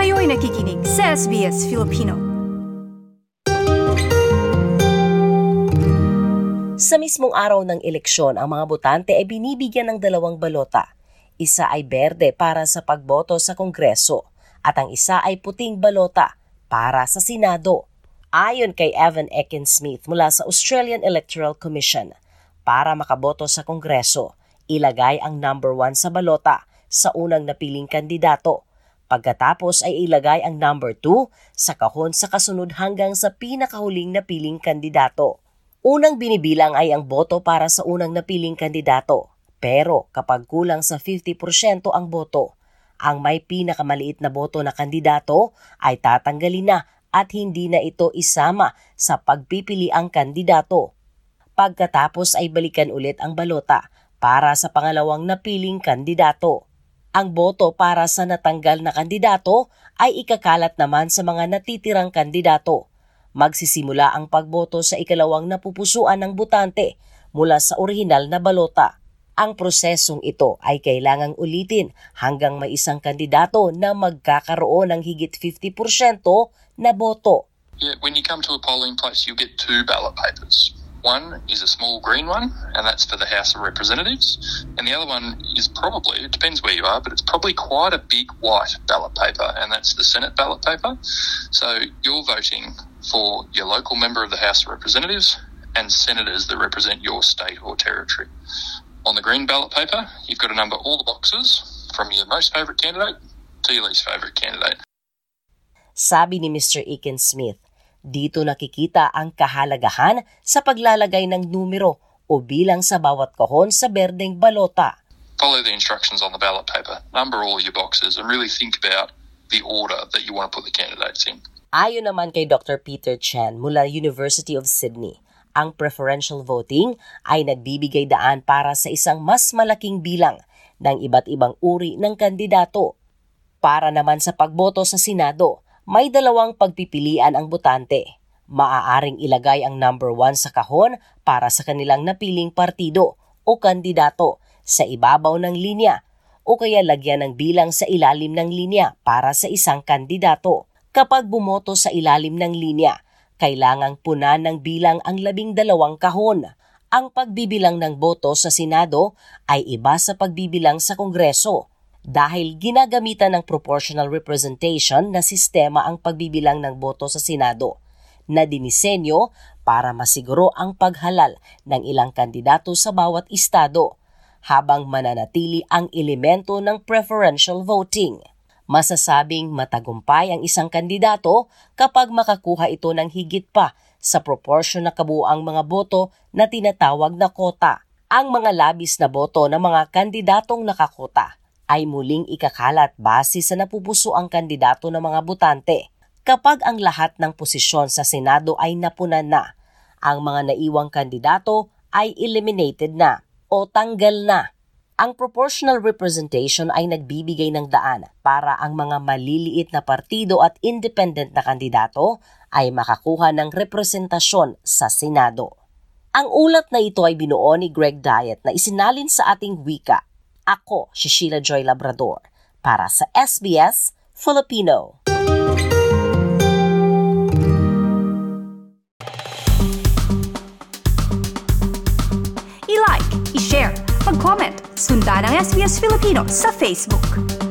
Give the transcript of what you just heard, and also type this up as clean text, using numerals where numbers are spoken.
Kayo'y nakikinig sa SBS Filipino. Sa mismong araw ng eleksyon, ang mga botante ay binibigyan ng dalawang balota. Isa ay berde para sa pagboto sa Kongreso at ang isa ay puting balota para sa Senado. Ayon kay Evan Ekin-Smith mula sa Australian Electoral Commission, para makaboto sa Kongreso, ilagay ang number 1 sa balota sa unang napiling kandidato. Pagkatapos ay ilagay ang number 2 sa kahon sa kasunod hanggang sa pinakahuling napiling kandidato. Unang binibilang ay ang boto para sa unang napiling kandidato. Pero kapag kulang sa 50% ang boto, ang may pinakamaliit na boto na kandidato ay tatanggalin na at hindi na ito isama sa pagpipiliang kandidato. Pagkatapos ay balikan ulit ang balota para sa pangalawang napiling kandidato. Ang boto para sa natanggal na kandidato ay ikakalat naman sa mga natitirang kandidato. Magsisimula ang pagboto sa ikalawang napupusuan ng botante mula sa orihinal na balota. Ang prosesong ito ay kailangang ulitin hanggang may isang kandidato na magkakaroon ng higit 50% na boto. Yeah, when you come to a polling place, you'll get two ballot papers. One is a small green one, and that's for the House of Representatives. And the other one is probably, it depends where you are, but it's probably quite a big white ballot paper, and that's the Senate ballot paper. So you're voting for your local member of the House of Representatives and senators that represent your state or territory. On the green ballot paper, you've got to number all the boxes from your most favourite candidate to your least favourite candidate. Sabi ni Mr. Ekin-Smith, dito nakikita ang kahalagahan sa paglalagay ng numero o bilang sa bawat kahon sa berdeng balota. Follow the instructions on the ballot paper, number all your boxes and really think about the order that you want to put the candidates in. Ayon naman kay Dr. Peter Chen mula University of Sydney, ang preferential voting ay nagbibigay daan para sa isang mas malaking bilang ng iba't ibang uri ng kandidato. Para naman sa pagboto sa Senado, may dalawang pagpipilian ang botante. Maaaring ilagay ang number 1 sa kahon para sa kanilang napiling partido o kandidato sa ibabaw ng linya o kaya lagyan ng bilang sa ilalim ng linya para sa isang kandidato. Kapag bumoto sa ilalim ng linya, kailangang punan ng bilang ang 12 kahon. Ang pagbibilang ng boto sa Senado ay iba sa pagbibilang sa Kongreso. Dahil ginagamitan ng proportional representation na sistema ang pagbibilang ng boto sa Senado, na dinisenyo para masiguro ang paghalal ng ilang kandidato sa bawat estado, habang mananatili ang elemento ng preferential voting. Masasabing matagumpay ang isang kandidato kapag makakuha ito ng higit pa sa proportion na kabuuang mga boto na tinatawag na kota. Ang mga labis na boto ng mga kandidatong nakakota ay muling ikakalat base sa napupusuang kandidato ng mga botante. Kapag ang lahat ng posisyon sa Senado ay napunan na, ang mga naiwang kandidato ay eliminated na o tanggal na. Ang proportional representation ay nagbibigay ng daan para ang mga maliliit na partido at independent na kandidato ay makakuha ng representasyon sa Senado. Ang ulat na ito ay binuo ni Greg Diet na isinalin sa ating wika. Ako si Sheila Joy Labrador para sa SBS Filipino. I-like, i-share, mag-comment, sundan ang SBS Filipino sa Facebook.